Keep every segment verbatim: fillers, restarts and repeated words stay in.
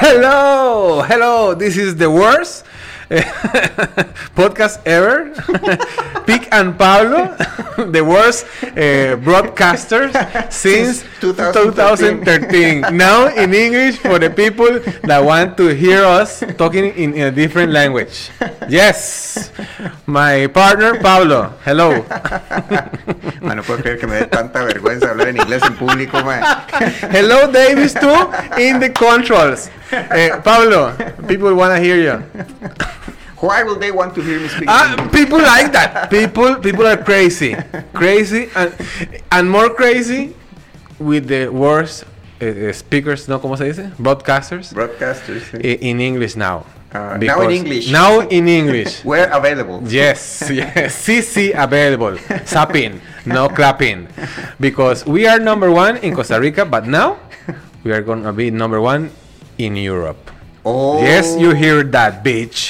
Hello, hello. This is the worst podcast ever. Pic and Pablo, the worst uh, broadcasters since twenty thirteen. Now in English for the people that want to hear us talking in, in a different language. Yes, my partner Pablo. Hello. Man, no puedo creer que me dé tanta vergüenza hablar en inglés en público, man. Hello, Davis too in the controls. Uh, Pablo, people wanna hear you. Why will they want to hear me speak? Uh, people like that. People, people are crazy, crazy, and and more crazy with the worst uh, speakers. No, ¿cómo se dice? Broadcasters. Broadcasters. Sí. In English now. Uh, now in English. Now in English. We're available. Yes, yes. C C available. Zapping, no clapping, because we are number one in Costa Rica, but now we are gonna be number one in Europe. Oh. Yes, you hear that, bitch.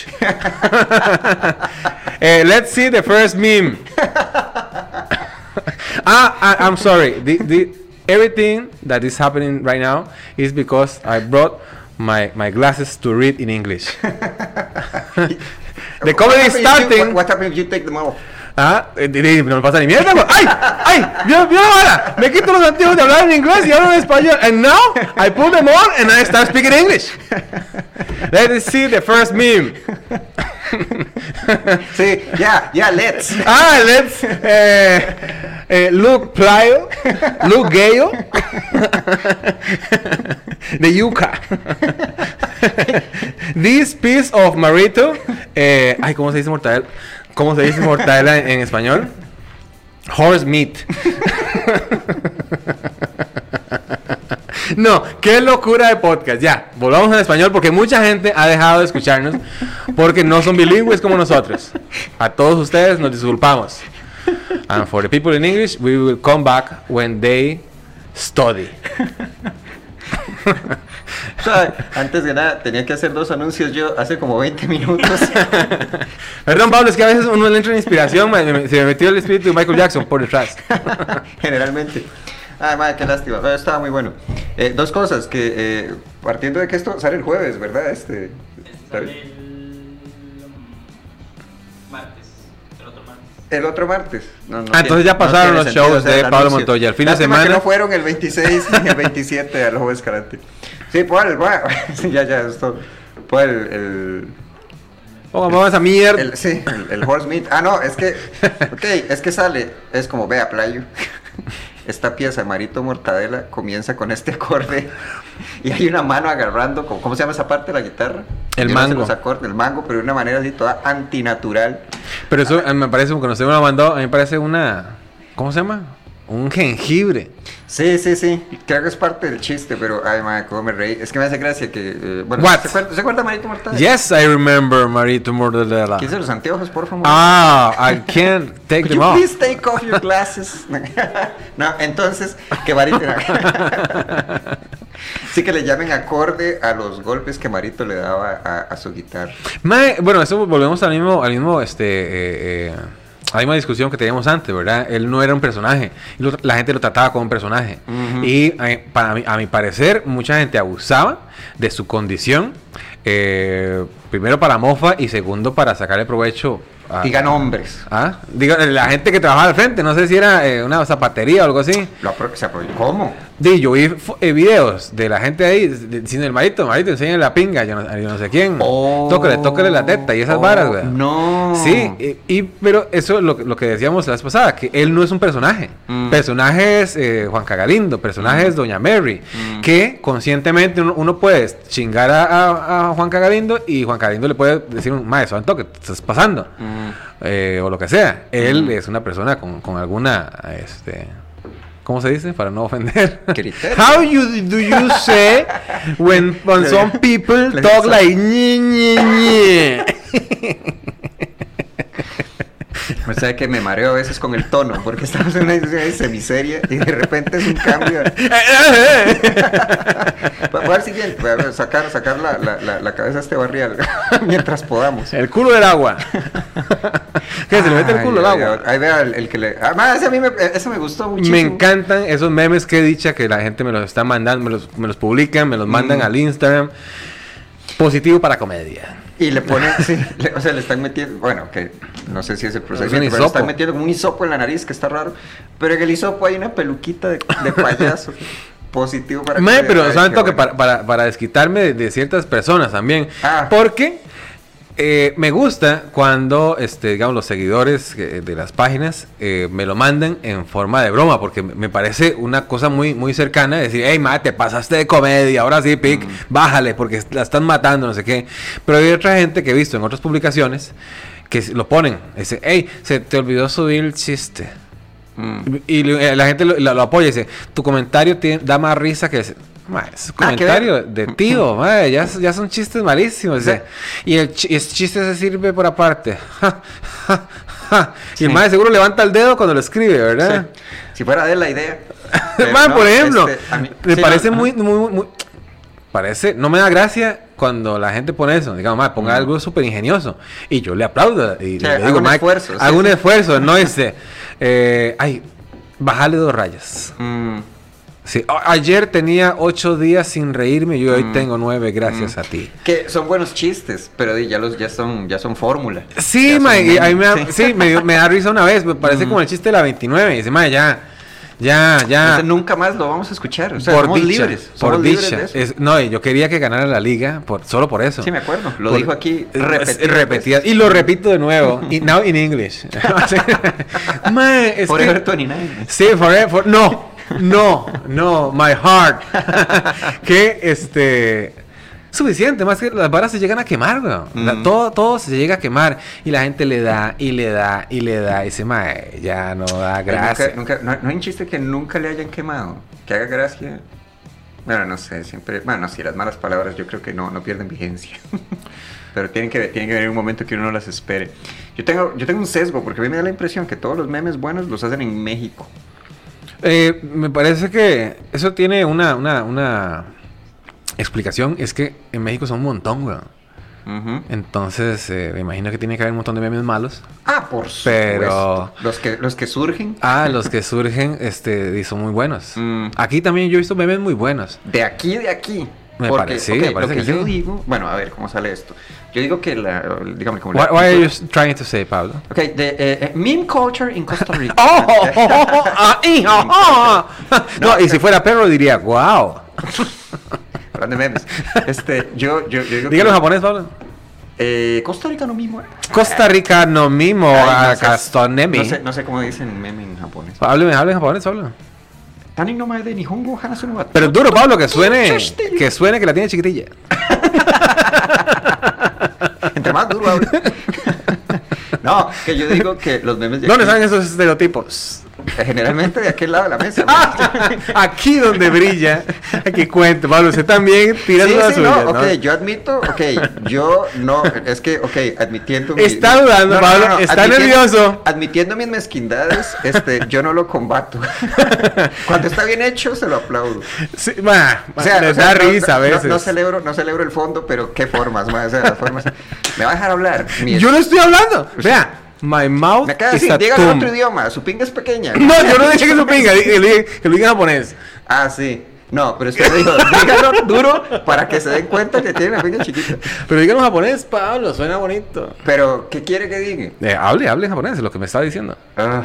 uh, let's see the first meme. ah, I, I'm sorry. The, the, everything that is happening right now is because I brought my, my glasses to read in English. The comedy is starting. You, what, what happens if you take them off? Ah, eh, eh, no me pasa ni mierda, güey. ¡Ay! ¡Ay! ¡Vio, vio ahora! Me quito los antiguos de hablar en inglés y hablo en español. And now, I pull them on and I start speaking English. Let's see the first meme. Sí, yeah, yeah, let's. Ah, let's. Eh, eh, Luke Plyo. Luke Gayo. The Yuca. This piece of Marito. Eh, ay, ¿cómo se dice mortadela? ¿Cómo se dice mortadela en, en español? Horse meat. No, qué locura de podcast. Ya, volvamos al español porque mucha gente ha dejado de escucharnos porque no son bilingües como nosotros. A todos ustedes nos disculpamos. And for the people in English, we will come back when they study. O sea, antes de nada, tenía que hacer dos anuncios yo hace como veinte minutos. Perdón, Pablo, es que a veces uno le entra en inspiración, me, me, se me metió el espíritu de Michael Jackson por detrás. Generalmente. Ay, madre, qué lástima. Pero estaba muy bueno. Eh, dos cosas, que eh, partiendo de que esto sale el jueves, ¿verdad? Este, sale el martes, el otro martes. El otro martes. No, no ah, entonces ya pasaron no los shows de Pablo anuncio. Montoya. El fin Lástima de semana. Que no fueron el veintiséis ni el veintisiete al Jueves Karate. Sí, pues el. Sí, ya, ya, esto. Pues el. el Oh, vamos a mierda. El, sí, el, el horse meat. Ah, no, es que. Ok, es que sale. Es como, vea, playo. Esta pieza, Marito Mortadela, comienza con este acorde y hay una mano agarrando, ¿cómo se llama esa parte de la guitarra? El Yo mango. No sé los acordes, el mango, pero de una manera así toda antinatural. Pero eso ah, me parece, cuando usted me lo mandó, a mí me parece una, ¿cómo se llama? Un jengibre. Sí, sí, sí, creo que es parte del chiste, pero ay, madre, cómo me reí. Es que me hace gracia que, eh, bueno, What? ¿se acuerda, ¿se acuerda Marito Mortadela? Yes, I remember Marito Mortadela. Quítese los anteojos, por favor. Ah, I can't take Could them you off. please take off your glasses? No, entonces, que Marito... Sí, que le llamen acorde a los golpes que Marito le daba a, a su guitarra. Mae, bueno, eso volvemos al mismo, al mismo, este, eh, eh, a la misma discusión que teníamos antes, ¿verdad? Él no era un personaje, lo, la gente lo trataba como un personaje. Uh-huh. Y eh, para mí, a mi parecer, mucha gente abusaba de su condición, eh, primero para mofa y segundo para sacarle provecho. A, Diga nombres. ¿Ah? Diga, la gente que trabajaba al frente, no sé si era eh, una zapatería o algo así. Lo apro- se apro- ¿Cómo? Sí, yo vi eh, videos de la gente ahí diciendo el marito, marito, enséñale la pinga, yo no, yo no sé quién. Oh, tócale, tócale la teta y esas oh, varas, güey. No. Sí, y, y pero eso lo, lo que decíamos la vez pasada, que él no es un personaje. Mm. Personaje es eh, Juan Cagalindo, personaje mm. es Doña Mary, mm. que conscientemente uno, uno puede chingar a, a, a Juan Cagalindo y Juan Cagalindo le puede decir, maestro, Anto, ¿qué te estás pasando? Mm. Eh, o lo que sea. Él mm. es una persona con, con alguna, este... ¿Cómo se dice? Para no ofender. Criterio. How you, do you say when, when some people talk like ñe, ñe, ñe? O sea que me mareo a veces con el tono, porque estamos en una edición de semiseria y de repente es un cambio. Voy al siguiente, voy a sacar, sacar la, la, la, la cabeza a este barrial mientras podamos. El culo del agua. ¿Qué? ¿Se le mete el culo al agua? Ahí vea el, el que le... Ah, ese a mí me, eso me gustó muchísimo. Me encantan esos memes que he dicho que la gente me los está mandando, me los, me los publican, me los mandan mm. al Instagram. Positivo para comedia. Y le ponen, sí, le- o sea, le están metiendo, bueno, que no sé si es el procedimiento, Es un pero le están hisopo. metiendo como un hisopo en la nariz, que está raro. Pero en el hisopo hay una peluquita de, de payaso. Positivo para Mae, comedia. pero Ay, solamente qué que bueno. para, para, para desquitarme de, de ciertas personas también. Ah. Porque eh, me gusta cuando, este, digamos, los seguidores eh, de las páginas eh, me lo mandan en forma de broma, porque me me parece una cosa muy, muy cercana. Decir, hey, ma, te pasaste de comedia, ahora sí, pic, Mm. bájale, porque la están matando, no sé qué. Pero hay otra gente que he visto en otras publicaciones que lo ponen. Dice, hey, se te olvidó subir el chiste. Mm. Y le- la gente lo, lo- lo apoya y dice, tu comentario tiene- da más risa que ese. Ma, es un Ah, ¿qué comentario ver? de tío, ma, ya, ya son chistes malísimos. Sí. dice. Y el, chi- ese chiste se sirve por aparte. Ja, ja, ja. Y el Sí. mae seguro levanta el dedo cuando lo escribe, ¿verdad? Sí. Si fuera de él la idea. Pero Ma, no, por ejemplo, este, a mí- me sí, parece no, muy, ajá. muy, muy, muy- parece, no me da gracia cuando la gente pone eso, digamos, ma, ponga Mm. algo súper ingenioso y yo le aplaudo y Sí, le hago digo, un ma, esfuerzo, sí, hago un sí. esfuerzo, no dice, eh, ay, bájale dos rayas. Mm. Sí, a- ayer tenía ocho días sin reírme y hoy Mm. tengo nueve gracias Mm. a ti. Que son buenos chistes, pero di, ya los ya son ya son fórmula. Sí, Ya ma, son y a mí me, da- memes, sí, me, dio- me da risa una vez, me parece Mm. como el chiste de la veintinueve. Y dice, ma, ya, ya, ya. Entonces, nunca más lo vamos a escuchar. O sea, por somos dicha, libres. por Somos libres dicha. de eso. Es- no, y yo quería que ganara la liga por, solo por eso. Sí, me acuerdo. Lo Por- dijo aquí es- repetidas repetidas. veces. Y lo repito de nuevo. Y now in English. Sí. Ma, es Forever que- veintinueve. Sí, forever, for- no, no, no, my heart. que este suficiente, más que las varas se llegan a quemar, weón. La- Mm. todo, todo se llega a quemar y la gente le da y le da y le da y se mae, ya no da gracia. Nunca, nunca- no, no hay un chiste que nunca le hayan quemado. Que haga gracia. Bueno, no sé, siempre. Bueno, sí, las malas palabras yo creo que no, no pierden vigencia. Pero tienen que, tienen que venir un momento que uno no las espere. Yo tengo, yo tengo un sesgo, porque a mí me da la impresión que todos los memes buenos los hacen en México. Eh, me parece que eso tiene una, una, una explicación, es que en México son un montón, weón. Ujú. Entonces, eh, me imagino que tiene que haber un montón de memes malos. Ah, por supuesto. Pero- Los que, los que surgen. Ah, los que surgen, este, y son muy buenos. Mm. Aquí también yo he visto memes muy buenos. De aquí, de aquí. Me Porque, parece, ok, me lo parece que, que yo sí. digo, bueno, a ver cómo sale esto. Yo digo que la, dígame cómo What, la- what are you trying to say, Pablo? Ok, de eh, eh, meme culture en Costa Rica. ¡Oh! oh, oh, oh, ah, y, oh, oh. No, y si fuera perro diría, wow. Hablando de memes. Este, yo, yo, yo digo Dígalo en que, japonés, Pablo. eh, Costa Rica no mismo. eh. Costa Rica no mimo Ay, a no sé- Castonemi. No sé, no sé cómo dicen meme en japonés. Hable, hable en japonés, Pablo. Tanin no mae de Nihongo Hanasu no wa- Pero duro, Pablo, que suene, que suene que la tiene chiquitilla. Entre más duro hablo. No, que yo digo que los memes de ¿Dónde aquí, están esos estereotipos? generalmente de aquel lado de la mesa. Ah, aquí donde brilla. Aquí cuento, Pablo. Usted también tira Sí, las sí, suyas, no, ¿no? ok, yo admito, ok, yo no, es que, ok, admitiendo mi- Está dudando, Pablo, está admitiendo- nervioso. Admitiendo mis mezquindades, este, yo no lo combato. Cuando está bien hecho, se lo aplaudo. Sí, ma, O sea, les o sea, da no- risa a no- veces. No, celebro, no celebro el fondo, pero qué formas, ma, o sea, las formas. ¿Me va a dejar hablar? Mi- Yo no estoy hablando. Vea, my mouth Me acaba de is decir, a dígalo en tomb. otro idioma, su pinga es pequeña. No, yo no dije que su pinga, dije- que lo diga- que lo diga en japonés. Ah, sí. No, pero usted me dijo, dígalo duro para que se den cuenta que tiene la pinga chiquita. Pero dígalo en japonés, Pablo, suena bonito. Pero, ¿qué quiere que diga? Eh, hable, hable en japonés, es lo que me estaba diciendo. Ah.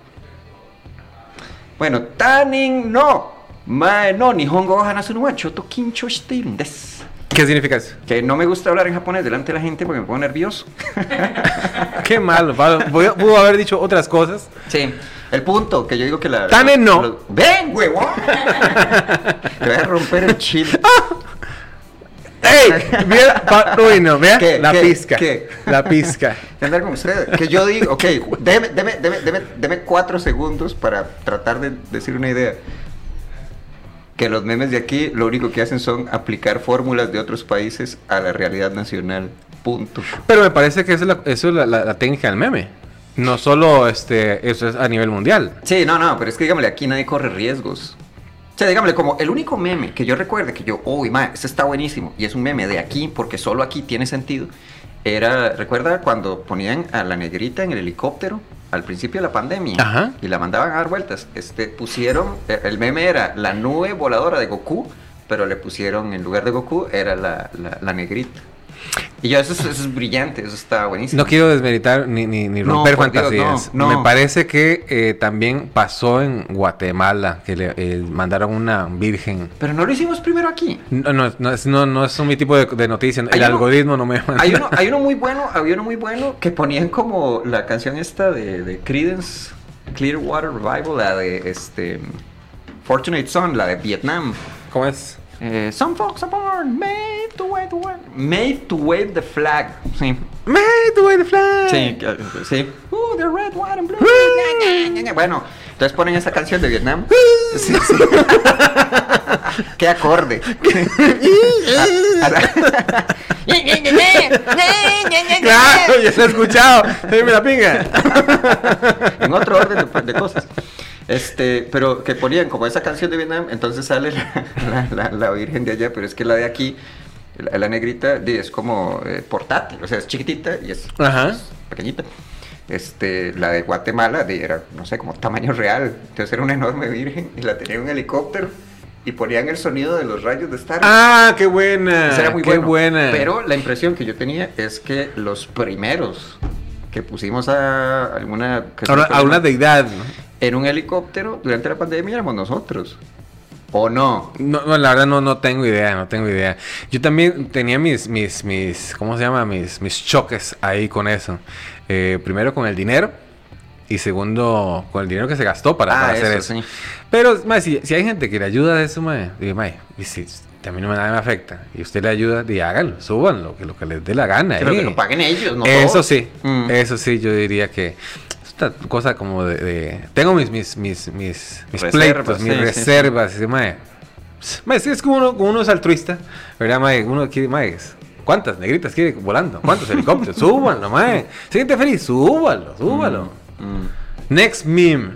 Bueno, tanin no. Mae no, nihongo wa hanasu no wa choto kincho shite irun desu. ¿Qué significa eso? Que no me gusta hablar en japonés delante de la gente porque me pongo nervioso. Qué malo, Pablo. Pudo, pudo haber dicho otras cosas. Sí. El punto, que yo digo que la... Tanen no. los- ¡Ven, huevón! Te voy a romper el chile. ¡Ey! Vea, pa- uy, no, vea. ¿Qué? La ¿Qué? pizca. ¿Qué? La pizca. Andar con usted. Que yo digo, ok, déme, déme, déme, déme, déme cuatro segundos para tratar de decir una idea. Que los memes de aquí lo único que hacen son aplicar fórmulas de otros países a la realidad nacional. Punto. Pero me parece que eso es la, eso es la, la- la técnica del meme. No solo este, eso es a nivel mundial. Sí, no, no, pero es que dígame, aquí nadie corre riesgos. O sea, dígame, como el único meme que yo recuerde que yo, uy, ma, este está buenísimo, y es un meme de aquí, porque solo aquí tiene sentido, era, ¿recuerda cuando ponían a la negrita en el helicóptero al principio de la pandemia? Ajá. Y la mandaban a dar vueltas. Este, pusieron, eh, el meme era la nube voladora de Goku pero le pusieron, en lugar de Goku, era la, la, la negrita. Y yo, eso es, eso es brillante, eso está buenísimo. No quiero desmeritar ni, ni, ni No, romper por Dios, fantasías. no, no. Me parece que eh, también pasó en Guatemala, que le eh, mandaron una virgen. Pero no lo hicimos primero aquí. No, no, no, es, no, no es mi tipo de, de noticia. El Hay uno- algoritmo no me manda. Hay uno, hay uno muy bueno, había uno muy bueno que ponían como la canción esta de, de Creedence Clearwater Revival, la de este Fortunate Son, la de Vietnam. ¿Cómo es? Eh, Some folks are born made to wave the flag. Made to wave the flag. Sí. Made to wave the flag. Sí, que- sí. Uh, the red, white and blue. Ña, ña, ña. Bueno, entonces ponen esa canción de Vietnam. Sí, sí. Qué acorde. A- a la- Claro, ya se ha escuchado. Dime la pinga. En otro orden de, de cosas. Este, pero que ponían como esa canción de Vietnam, entonces sale la, la, la, la virgen de allá, pero es que la de aquí, la, la negrita, di, es como eh, portátil, o sea, es chiquitita y es, Ajá. es pequeñita. Este, la de Guatemala di, era, no sé, como tamaño real, entonces era una enorme virgen y la tenía en un helicóptero y ponían el sonido de los rayos de Star Wars. Ah, qué buena. Eso era muy qué bueno. buena. Pero la impresión que yo tenía es que los primeros que pusimos a alguna... que a, una, a una deidad. ¿no? en un helicóptero durante la pandemia éramos nosotros. ¿O no? No, no, la verdad no, no tengo idea, no tengo idea. Yo también tenía mis, mis, mis, ¿cómo se llama? Mis, mis choques ahí con eso. Eh, primero con el dinero y segundo con el dinero que se gastó para, Ah, para hacer eso, eso. sí. Pero, mae, si, si hay gente que le ayuda de eso, mae, digo, mae, y si a mí no me, nada me afecta y usted le ayuda, di, háganlo, súbanlo, que lo que les dé la gana. Pero eh. que lo paguen ellos, ¿no? Eso todos. sí, Mm. eso sí, yo diría que esta cosa como de, de- tengo mis mis mis mis, mis Reservas, pleitos, mis sí, sí, reservas, y, mae, mae, sí, es como uno, como uno es altruista, ¿verdad, mae? Uno quiere, mae, ¿cuántas negritas quiere volando? ¿Cuántos helicópteros? Súbanlo, mae. Siente feliz, súbalo, súbalo. Mm, mm. Next meme.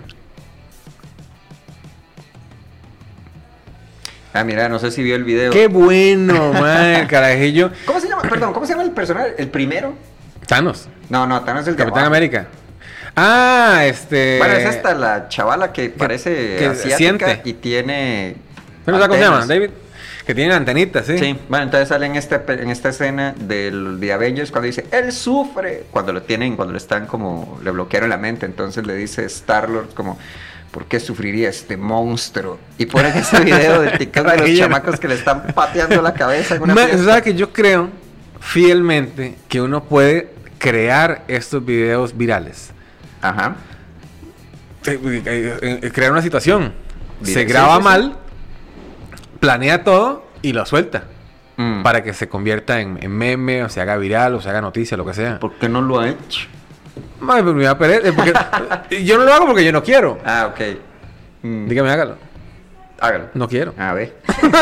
Ah, mira, no sé si vio el video. Qué bueno, mae, el carajillo. ¿Cómo se llama? Perdón, ¿cómo se llama el personaje? ¿El primero? Thanos, No, no, Thanos es el de Capitán abajo. América. Ah, este. Bueno, es esta la chavala que, parece que asiática siente. y tiene... ¿Pero sabes cómo se llama, antenas. David? Que tienen antenitas, ¿sí? Sí, bueno, entonces sale en esta, pe- en esta escena del de Avengers cuando dice, él sufre, cuando lo tienen, cuando lo están como, le bloquearon la mente, entonces le dice Star-Lord como, ¿por qué sufriría este monstruo? Y ponen ese video de TikTok de los Carajillo. chamacos que le están pateando la cabeza en una Ma- fiesta. ¿Sabes que yo creo fielmente que uno puede crear estos videos virales? Ajá. Eh, eh, eh, crear una situación. Viral, Se sí, graba sí, sí. mal, planea todo y lo suelta. Mm. Para que se convierta en, en meme, o se haga viral, o se haga noticia, lo que sea. ¿Por qué no lo ha hecho? Ay, pero me da pereza, eh, porque- yo no lo hago porque yo no quiero. Ah, ok. Mm. Dígame, hágalo. Hágalo. No quiero. A ver.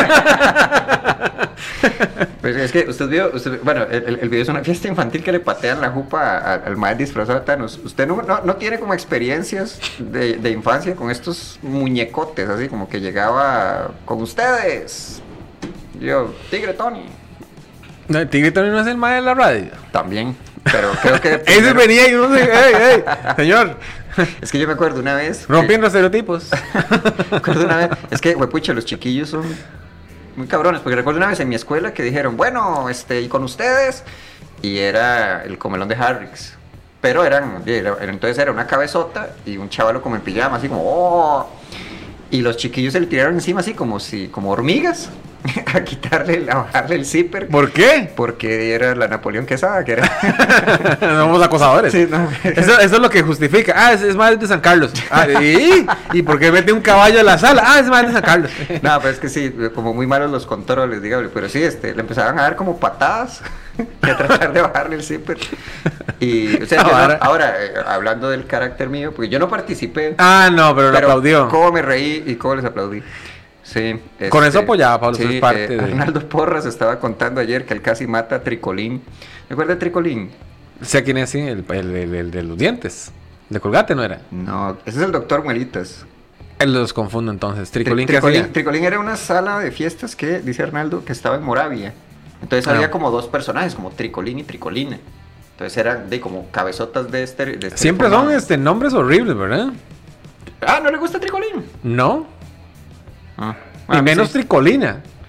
Pues es que usted vio, usted- bueno, el, el- el video es una fiesta infantil que le patean la jupa a- al mal disfrazado de Thanos. ¿Usted no, no, no tiene como experiencias de, de infancia con estos muñecotes, así como que llegaba con ustedes? Yo, Tigre Tony. No, el tigre también no es el mal de la radio. También, pero creo que... Ese primero- venía y uno dice, ¡ey, ey! Señor, Es que yo me acuerdo una vez... que- rompiendo estereotipos. Me acuerdo una vez, es que, huepucha, los chiquillos son muy cabrones, porque recuerdo una vez en mi escuela que dijeron, bueno, este, y con ustedes, y era el comelón de Harrix, pero eran, era- era- entonces era una cabezota y un chavalo como en pijama, así como, oh, y los chiquillos se le tiraron encima así como si, como hormigas, a quitarle, a bajarle el zipper, ¿Por qué? porque era la Napoleón Quesada, que era... Somos acosadores. Sí, no. Eso, eso es lo que justifica. Ah, es, es más de San Carlos. Ah, ¿y? ¿Y por qué mete un caballo a la sala? Ah, es más de San Carlos. No, pero es que sí, como muy malos los controles, digamos, pero sí, este, le empezaban a dar como patadas y a tratar de bajarle el zipper. Y, o sea, yo no- Ahora- ahora, eh, hablando del carácter mío, porque yo no participé, Ah, no, pero, lo aplaudió. cómo me reí y cómo les aplaudí. Sí. Con este, eso apoyaba, Pablo, sí, eso es parte eh, de- Arnaldo Porras estaba contando ayer que él casi mata a Tricolín. ¿Recuerda a Tricolín? Sé quién es, sí, el, el, el- el de los dientes. De Colgate no era. No, ese es el doctor Muelitas. Él los confundo entonces. Tricolín, Tri- ¿qué Tricolín, hacía? Tricolín era una sala de fiestas que, dice Arnaldo, que estaba en Moravia. Entonces Ah. había como dos personajes, como Tricolín y Tricolina. Entonces eran de como cabezotas de este. de este Siempre son este, nombres horribles, ¿verdad? Ah, ¿no le gusta Tricolín? No. Ah, Y menos sí. Tricolina.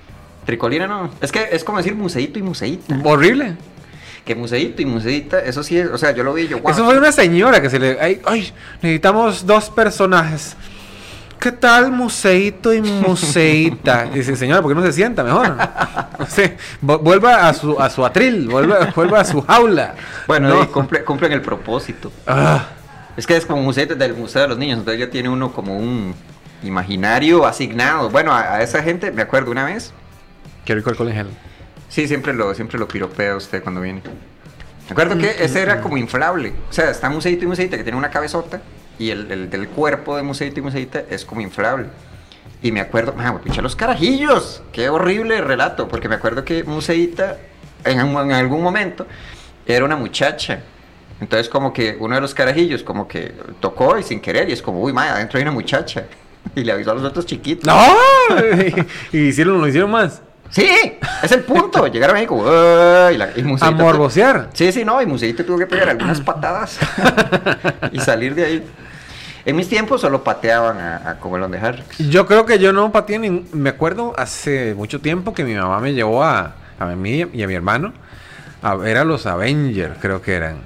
Tricolina no. Es que es como decir museíto y museíta. Horrible. Que museíto y museíta, eso sí es, o sea, yo lo vi yo, wow. Eso fue una señora que se le... Ay, ay, necesitamos dos personajes. ¿Qué tal museíto y museíta? Dice, señora, ¿por qué no se sienta mejor? Sí, vuelva a su, a su atril, vuelva, vuelva a su jaula. Bueno, ¿no? y cumple, cumplen el propósito. Ah. Es que es como museíto del Museo de los Niños, entonces ya tiene uno como un imaginario asignado. Bueno, a, a esa gente, me acuerdo una vez. Qué rico el Colin Hell. Sí, siempre lo, siempre lo piropea usted cuando viene. Me acuerdo que ese era como inflable. O sea, está museíto y museíta que tiene una cabezota. Y el, el del cuerpo de museíto y museíta es como inflable. Y me acuerdo, ah, pucha, los carajillos. Qué horrible relato. Porque me acuerdo que museíta, en, en algún momento, era una muchacha. Entonces, como que uno de los carajillos, como que tocó y sin querer. Y es como, uy, madre, adentro hay una muchacha. Y le avisó a los otros chiquitos. ¡No! y hicieron, lo hicieron más. Sí, es el punto. Llegaron ahí como... Uh, y la, y a morbosear. Sí, sí, no. Y Museíto tuvo que pegar algunas patadas. y salir de ahí. En mis tiempos solo pateaban a, a Comelón de Harris. Yo creo que yo no pateé ni... Me acuerdo hace mucho tiempo que mi mamá me llevó a, a mí y a mi hermano a ver a los Avengers, creo que eran.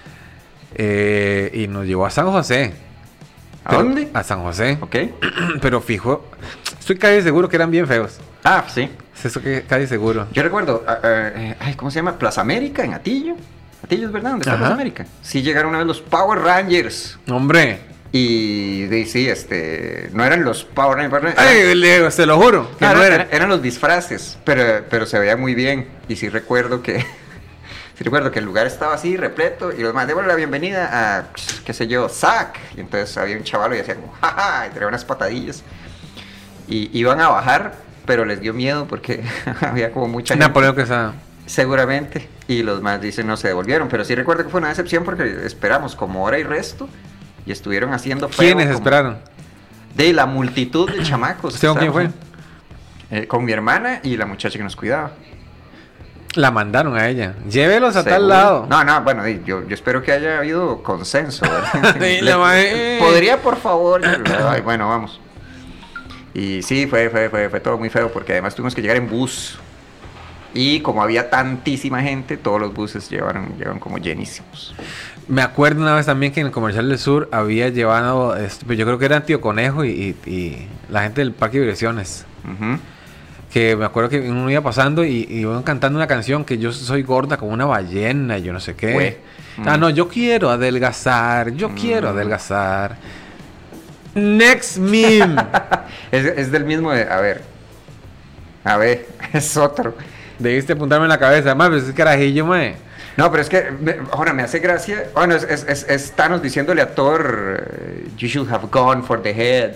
Eh, y nos llevó a San José. ¿A Pero, dónde? A San José. Ok. Pero fijo, estoy casi seguro que eran bien feos. Ah, sí. Es eso que casi seguro. Yo recuerdo, uh, uh, ay, ¿cómo se llama? Plaza América, en Atillo. Atillo es verdad, ¿dónde está Ajá. Plaza América? Sí llegaron una vez los Power Rangers. Hombre. Y sí, sí, este, no eran los Power Rangers. Ay, Leo, se lo juro. Que No, no eran, eran. eran los disfraces, pero, pero se veía muy bien. Y sí recuerdo que sí recuerdo que el lugar estaba así, repleto. Y los demás, démosle la bienvenida a, qué sé yo, Zack. Y entonces había un chaval y decía como, jaja, y traía unas patadillas. Y iban a bajar, pero les dio miedo porque había como mucha gente. Napoleón que está. Seguramente. Y los más dicen no se devolvieron. Pero sí recuerdo que fue una decepción porque esperamos como hora y resto. Y estuvieron haciendo feo. ¿Quiénes como esperaron? De la multitud de chamacos. ¿Usted con quién fue? Eh, con mi hermana y la muchacha que nos cuidaba. La mandaron a ella. Llévelos a ¿Seguro? tal lado. No, no, bueno, di, yo, yo espero que haya habido consenso. ¿verdad? Sí, Le- la mae- ¿Podría, por favor? Yo- Ay, bueno, vamos. Y sí, fue, fue, fue, fue todo muy feo porque además tuvimos que llegar en bus. Y como había tantísima gente, todos los buses llevaron, llevaron como llenísimos. Me acuerdo una vez también que en el Comercial del Sur había llevado, este, pues yo creo que era Tío Conejo y, y- y la gente del Parque de Diversiones. Ujú. Que me acuerdo que uno iba pasando y, y iban cantando una canción que yo soy gorda como una ballena y yo no sé qué. Güey. Ah, Mm. no, yo quiero adelgazar, yo Mm. quiero adelgazar. Next meme. Es, es del mismo de, a ver, a ver, es otro. Debiste apuntarme en la cabeza, más, pero ese carajillo, mae. No, pero es que, me- ahora me hace gracia. Bueno, es, es, es, es Thanos diciéndole a Thor, eh, you should have gone for the head.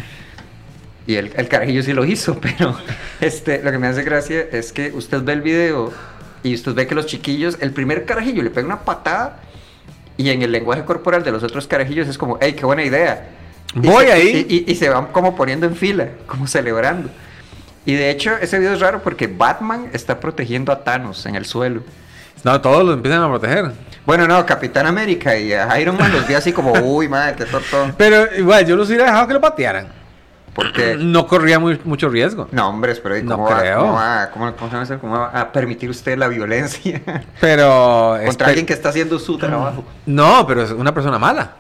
Y el, el carajillo sí lo hizo, pero este, lo que me hace gracia es que usted ve el video y usted ve que los chiquillos, el primer carajillo le pega una patada y en el lenguaje corporal de los otros carajillos es como, hey, qué buena idea. Y Voy se- ahí. Y, y- y se van como poniendo en fila, como celebrando. Y de hecho, ese video es raro porque Batman está protegiendo a Thanos en el suelo. No, todos los empiezan a proteger. Bueno, no, Capitán América y a Iron Man los vi así como, uy, madre, qué tortón. Pero igual, yo los hubiera dejado que lo patearan. Porque, No corría muy, mucho riesgo. no, hombres, pero ¿y No ¿cómo, va, creo. cómo, va, cómo, cómo se llama eso? ¿Cómo va a permitir usted la violencia Pero... contra espe- alguien que está haciendo su trabajo? No, pero es una persona mala.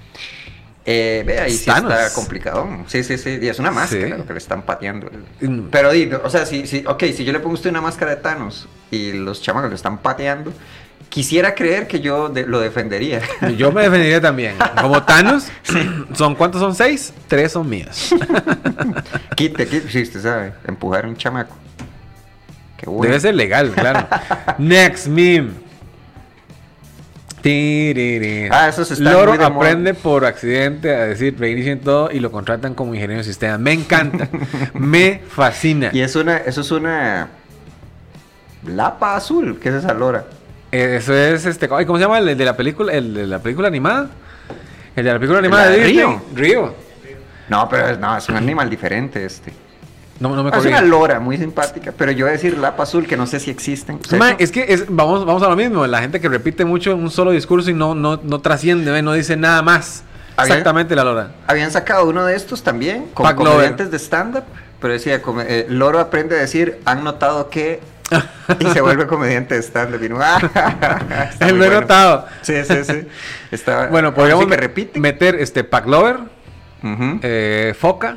Eh, ve, ahí sí Thanos. está complicado. Sí, sí, sí, y es una máscara Sí. lo que le están pateando. Mm. Pero, di, o sea, si, si, ok, si yo le pongo a usted una máscara de Thanos y los chamacos lo están pateando, quisiera creer que yo de- lo defendería. Yo me defendería también. Como Thanos, ¿son cuántos son? ¿Seis? Tres son míos. Quite, quite, sí, usted sabe, empujar a un chamaco. Qué bueno. Debe ser legal, claro. Next meme. Tiriri. Ah, esos están Loro muy de moda. aprende por accidente a decir reinicio en todo y lo contratan como ingeniero de sistema. Me encanta. Me fascina. Y es una, eso es una lapa azul, ¿qué es esa lora? Eh, Eso es este. ay, ¿Cómo se llama? El de la película, el de la película animada. El de la película animada ¿La de de Disney. Río? Río. No, pero es, no, es un animal diferente este. No, no me Es corrí. una lora muy simpática, pero yo voy a decir lapa azul que no sé si existen. O sea, Ma, eso- es que es- vamos, vamos a lo mismo. La gente que repite mucho un solo discurso y no, no, no trasciende, ¿ve? No dice nada más. Había- Exactamente la lora. Habían sacado uno de estos también, con Pac Lover. comediantes de stand-up, pero decía, come- eh, Loro aprende a decir, han notado que... y se vuelve comediante de stand-up. Y no, ah, está Lo muy he bueno. notado. Sí, sí, sí. Está, Bueno, podríamos así que me- repite. meter este Pack Lover, Ujú. eh, Foca,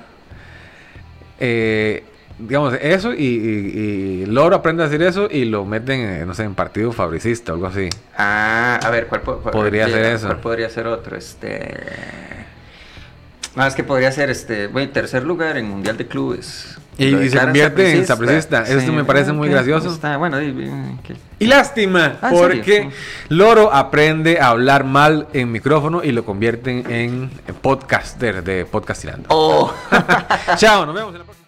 eh, digamos eso, y, y, y Loro aprende a decir eso y lo meten, eh, no sé, en partido fabricista o algo así. Ah, a ver, ¿cuál po- po- Podría sí, ser eso. ¿Cuál podría ser otro? Este... Ah, es que podría ser, este, bueno, tercer lugar en Mundial de Clubes. Y- Lo y se declaran convierte en sapricista. sapricista. Eso me parece muy ok, gracioso. Está, bueno, y- y- que- Y lástima, Ah, ¿en porque serio? Loro aprende a hablar mal en micrófono y lo convierten en podcaster de Podcastilando. Oh. Chao, nos vemos en la próxima.